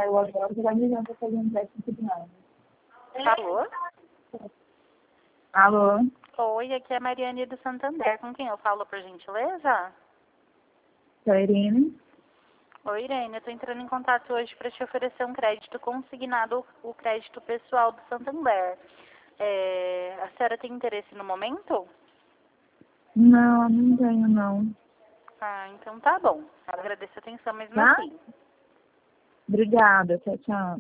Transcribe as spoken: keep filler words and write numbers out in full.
saiu agora, que vai me ligar para fazer um teste de tribunal. Alô? Alô? Oi, aqui é a Mariane do Santander. Com quem eu falo, por gentileza? Sou a Irene. Oi, Irene. Eu estou entrando em contato hoje para te oferecer um crédito consignado, o crédito pessoal do Santander. É, a senhora tem interesse no momento? Não, não tenho, não. Ah, então tá bom. Agradeço a atenção mesmo Tá? assim. Obrigada. Tchau, tchau.